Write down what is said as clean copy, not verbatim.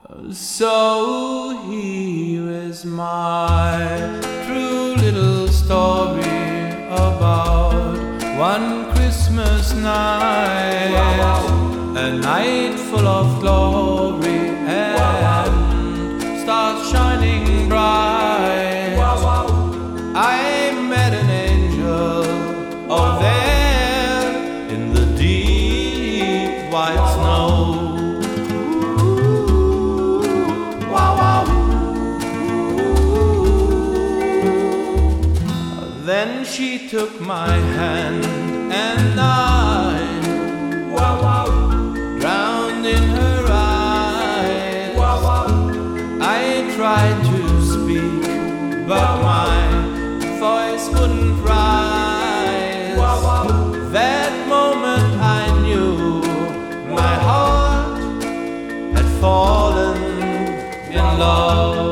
So here is my true little story about one Christmas night, a night full of glory and stars shining bright. I met an angel over there in the deep white snow. Then she took my hand and I drowned in her eyes. I tried to speak, but my voice wouldn't rise. That moment I knew my heart had fallen in love.